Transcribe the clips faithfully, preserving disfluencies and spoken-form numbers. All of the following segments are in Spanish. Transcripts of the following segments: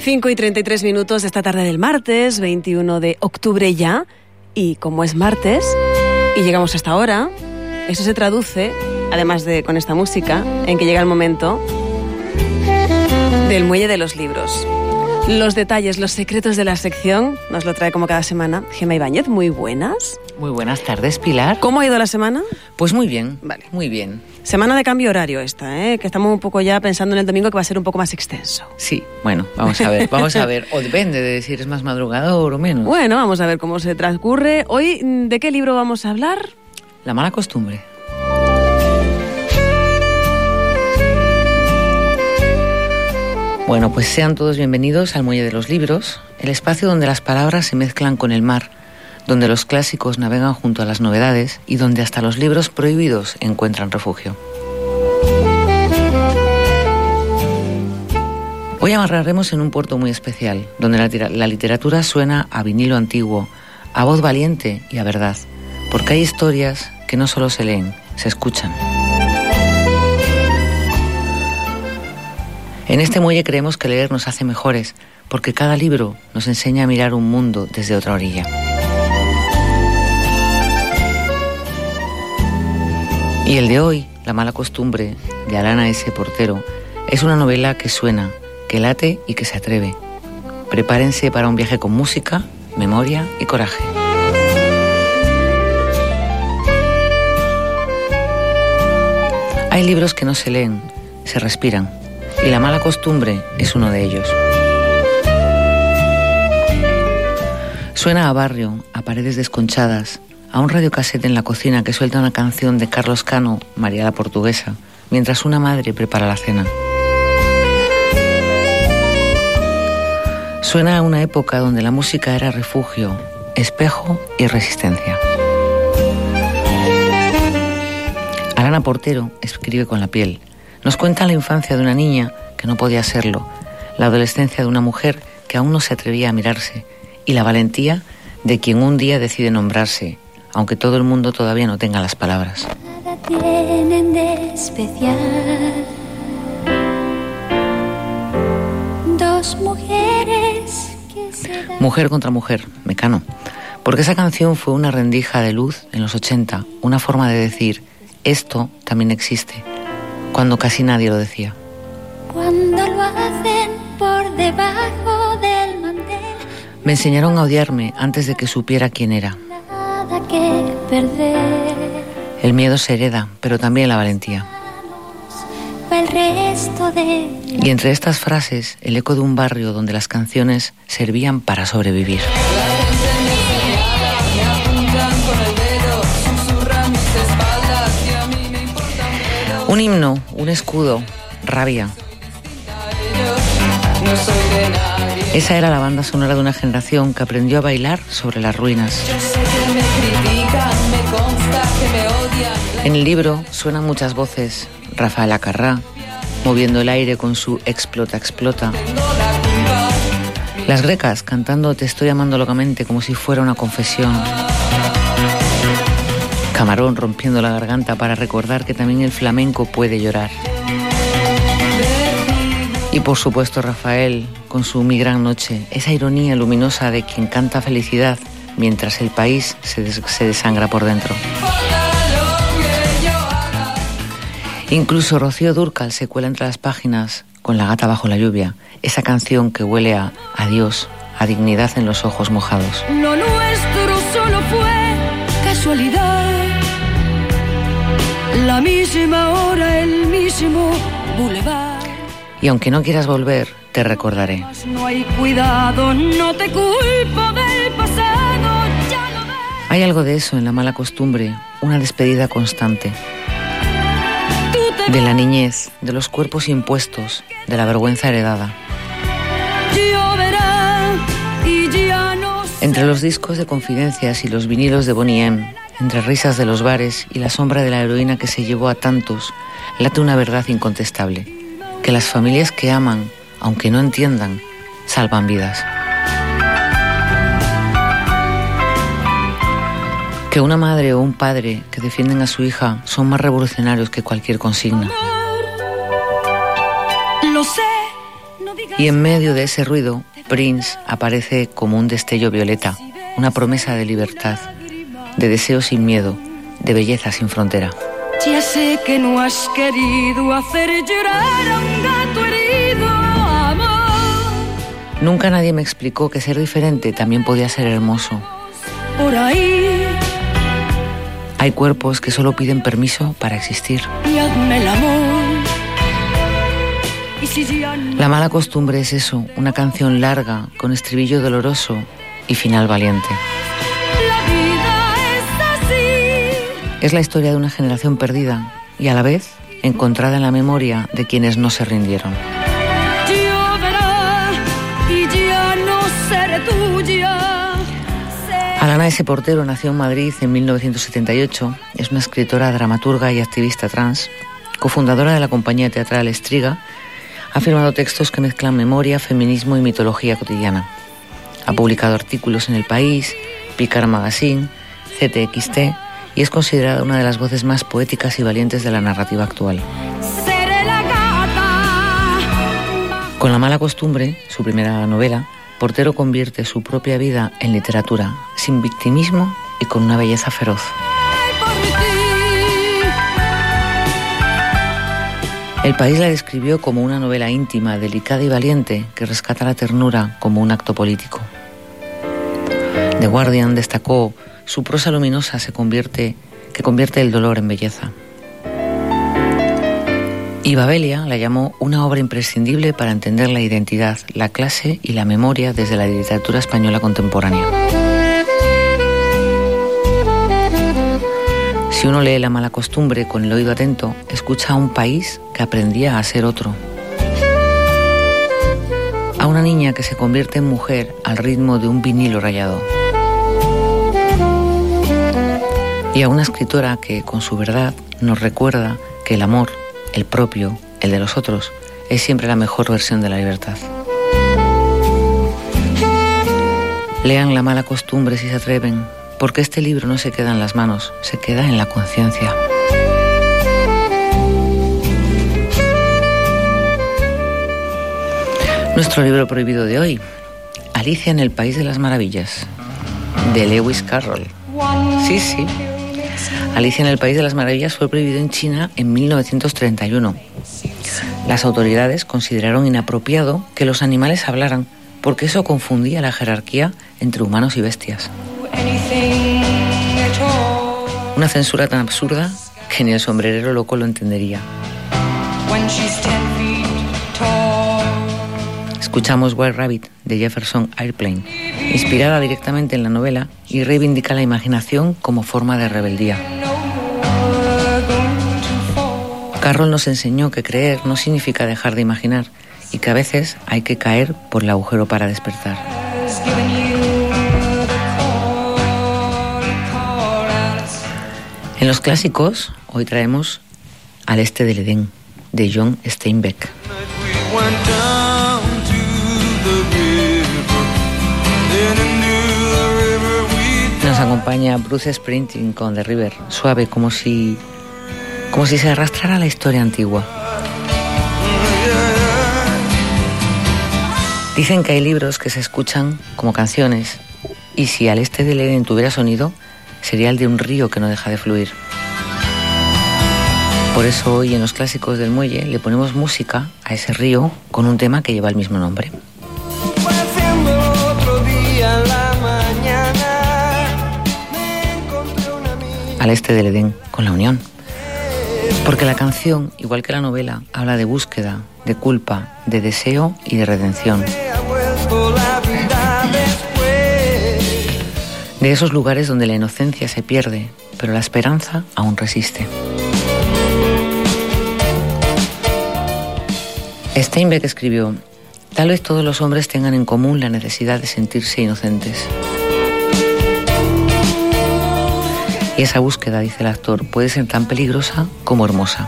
cinco y treinta y tres minutos de esta tarde del martes, veintiuno de octubre ya. Y como es martes y llegamos hasta ahora, eso se traduce, además de con esta música, en que llega el momento del muelle de los libros. Los detalles, los secretos de la sección nos lo trae como cada semana Gemma Ibáñez. Muy buenas. Muy buenas tardes, Pilar. ¿Cómo ha ido la semana? Pues muy bien, vale. Muy bien. Semana de cambio horario esta, ¿eh? Que estamos un poco ya pensando en el domingo que va a ser un poco más extenso. Sí, bueno, vamos a ver, vamos a ver. O depende de si eres más madrugador o menos. Bueno, vamos a ver cómo se transcurre. Hoy, ¿de qué libro vamos a hablar? La mala costumbre. Bueno, pues sean todos bienvenidos al Muelle de los Libros, el espacio donde las palabras se mezclan con el mar, donde los clásicos navegan junto a las novedades y donde hasta los libros prohibidos encuentran refugio. Hoy amarraremos en un puerto muy especial, donde la, la literatura suena a vinilo antiguo, a voz valiente y a verdad, porque hay historias que no solo se leen, se escuchan. En este muelle creemos que leer nos hace mejores, porque cada libro nos enseña a mirar un mundo desde otra orilla. Y el de hoy, La mala costumbre, de Alana S. Portero, es una novela que suena, que late y que se atreve. Prepárense para un viaje con música, memoria y coraje. Hay libros que no se leen, se respiran. Y La mala costumbre es uno de ellos. Suena a barrio, a paredes desconchadas, a un radiocasete en la cocina que suelta una canción de Carlos Cano, María la Portuguesa, mientras una madre prepara la cena. Suena a una época donde la música era refugio, espejo y resistencia. Alana Portero escribe con la piel. Nos cuenta la infancia de una niña que no podía serlo, la adolescencia de una mujer que aún no se atrevía a mirarse y la valentía de quien un día decide nombrarse, aunque todo el mundo todavía no tenga las palabras. Nada tienen de especial. Dos mujeres que se dan... Mujer contra mujer, Mecano. Porque esa canción fue una rendija de luz en los ochenta, una forma de decir, esto también existe, cuando casi nadie lo decía. Cuando lo hacen por debajo del mantel. Me enseñaron a odiarme antes de que supiera quién era. Nada que perder. El miedo se hereda, pero también la valentía. El resto de... Y entre estas frases, el eco de un barrio donde las canciones servían para sobrevivir. Un himno, un escudo, rabia. Esa era la banda sonora de una generación que aprendió a bailar sobre las ruinas. En el libro suenan muchas voces. Rafael Acarrá, moviendo el aire con su explota, explota. Las grecas cantando Te estoy amando locamente como si fuera una confesión. Camarón rompiendo la garganta para recordar que también el flamenco puede llorar. Y por supuesto Rafael, con su Mi gran noche, esa ironía luminosa de quien canta felicidad mientras el país se, des- se desangra por dentro. Incluso Rocío Dúrcal se cuela entre las páginas con La gata bajo la lluvia, esa canción que huele a adiós, a dignidad en los ojos mojados. Lo nuestro solo fue casualidad. La misma hora, el mismo bulevar. Y aunque no quieras volver, te recordaré. No hay cuidado, no te culpo del pasado, ya lo ves. Hay algo de eso en La mala costumbre, una despedida constante. De la niñez, de los cuerpos impuestos, de la vergüenza heredada. Lloverá y ya no sé. Entre los discos de confidencias y los vinilos de Boney M, entre risas de los bares y la sombra de la heroína que se llevó a tantos, late una verdad incontestable, que las familias que aman, aunque no entiendan, salvan vidas. Que una madre o un padre que defienden a su hija son más revolucionarios que cualquier consigna. Lo sé, Y en medio de ese ruido, Prince aparece como un destello violeta, una promesa de libertad, de deseo sin miedo, de belleza sin frontera. Ya sé que no has querido hacer llorar a un gato herido, amor. Nunca nadie me explicó que ser diferente también podía ser hermoso. Por ahí. Hay cuerpos que solo piden permiso para existir. Y hazme el amor. Y si ya no... La mala costumbre es eso, una canción larga, con estribillo doloroso y final valiente. La vida es así. Es la historia de una generación perdida y a la vez encontrada en la memoria de quienes no se rindieron. Lloverá y ya no seré tuya. Alana S. Portero nació en Madrid en mil novecientos setenta y ocho. Es una escritora, dramaturga y activista trans, cofundadora de la compañía teatral Estriga. Ha firmado textos que mezclan memoria, feminismo y mitología cotidiana. Ha publicado artículos en El País, Picar Magazine, C T X T y es considerada una de las voces más poéticas y valientes de la narrativa actual. Seré la gata. Con La mala costumbre, su primera novela, Portero convierte su propia vida en literatura, sin victimismo y con una belleza feroz. El País la describió como una novela íntima, delicada y valiente que rescata la ternura como un acto político. The Guardian destacó: su prosa luminosa se convierte, que convierte el dolor en belleza. Y Babelia la llamó una obra imprescindible para entender la identidad, la clase y la memoria desde la literatura española contemporánea. Si uno lee La mala costumbre con el oído atento, escucha a un país que aprendía a ser otro. A una niña que se convierte en mujer al ritmo de un vinilo rayado. Y a una escritora que, con su verdad, nos recuerda que el amor, el propio, el de los otros, es siempre la mejor versión de la libertad. Lean La mala costumbre si se atreven, porque este libro no se queda en las manos, se queda en la conciencia. Nuestro libro prohibido de hoy, Alicia en el País de las Maravillas, de Lewis Carroll. Sí, sí. Alicia en el País de las Maravillas fue prohibido en China en mil novecientos treinta y uno. Las autoridades consideraron inapropiado que los animales hablaran, porque eso confundía la jerarquía entre humanos y bestias. Una censura tan absurda que ni el sombrerero loco lo entendería. Escuchamos White Rabbit de Jefferson Airplane, inspirada directamente en la novela, y reivindica la imaginación como forma de rebeldía. Carroll nos enseñó que creer no significa dejar de imaginar y que a veces hay que caer por el agujero para despertar. En los clásicos, hoy traemos Al este del Edén, de John Steinbeck. Nos acompaña Bruce Springsteen con The River, suave, como si, como si se arrastrara a la historia antigua. Dicen que hay libros que se escuchan como canciones, y si Al este del Edén tuviera sonido, sería el de un río que no deja de fluir. Por eso hoy en los clásicos del muelle le ponemos música a ese río con un tema que lleva el mismo nombre. Al este del Edén, con La Unión. Porque la canción, igual que la novela, habla de búsqueda, de culpa, de deseo y de redención. De esos lugares donde la inocencia se pierde, pero la esperanza aún resiste. Steinbeck escribió: tal vez todos los hombres tengan en común la necesidad de sentirse inocentes. Y esa búsqueda, dice el actor, puede ser tan peligrosa como hermosa.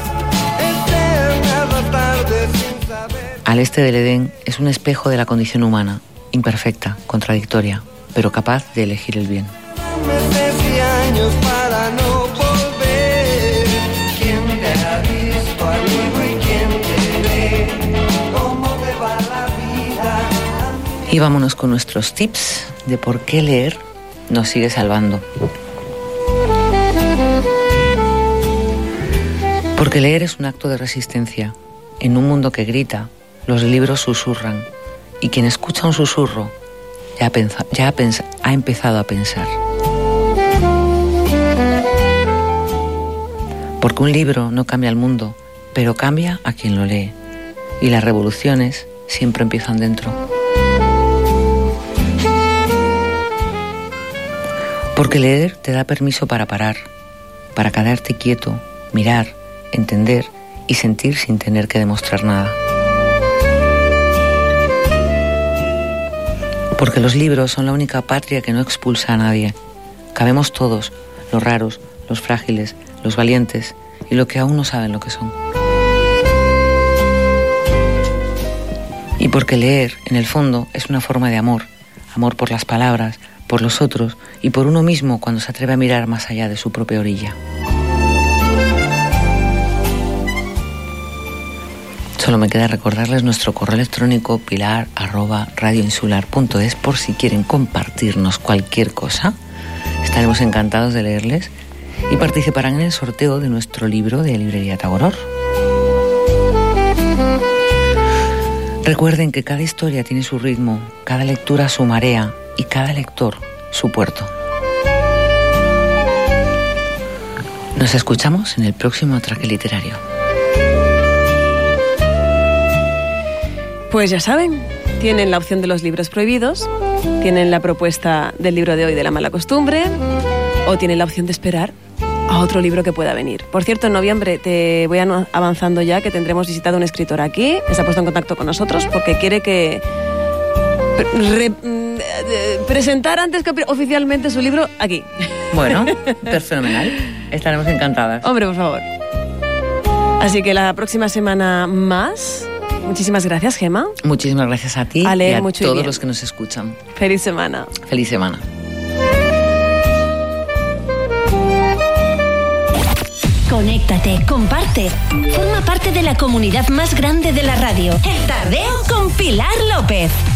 Al este del Edén es un espejo de la condición humana, imperfecta, contradictoria, pero capaz de elegir el bien. Y vámonos con nuestros tips de por qué leer nos sigue salvando. Porque leer es un acto de resistencia. En un mundo que grita, los libros susurran. Y quien escucha un susurro ya, pensa, ya ha, pens- ha empezado a pensar. Porque un libro no cambia el mundo, pero cambia a quien lo lee. Y las revoluciones siempre empiezan dentro. Porque leer te da permiso para parar, para quedarte quieto, mirar, entender y sentir sin tener que demostrar nada. Porque los libros son la única patria que no expulsa a nadie. Cabemos todos, los raros, los frágiles, los valientes y los que aún no saben lo que son. Y porque leer, en el fondo, es una forma de amor, amor por las palabras, por los otros y por uno mismo cuando se atreve a mirar más allá de su propia orilla. Solo me queda recordarles nuestro correo electrónico pilar arroba radioinsular punto es por si quieren compartirnos cualquier cosa. Estaremos encantados de leerles y participarán en el sorteo de nuestro libro de Librería Tagoror. Recuerden que cada historia tiene su ritmo, cada lectura su marea y cada lector su puerto. Nos escuchamos en el próximo Atraque Literario. Pues ya saben, tienen la opción de los libros prohibidos, tienen la propuesta del libro de hoy de la mala costumbre o tienen la opción de esperar a otro libro que pueda venir. Por cierto, en noviembre te voy avanzando ya que tendremos visitado a un escritor aquí que se ha puesto en contacto con nosotros porque quiere que re, presentar antes que oficialmente su libro aquí. Bueno, fenomenal. Estaremos encantadas. Hombre, por favor. Así que la próxima semana más. Muchísimas gracias, Gemma. Muchísimas gracias a ti a y a mucho todos y los que nos escuchan. Feliz semana. Feliz semana. Conéctate, comparte. Forma parte de la comunidad más grande de la radio. El Tardeo con Pilar López.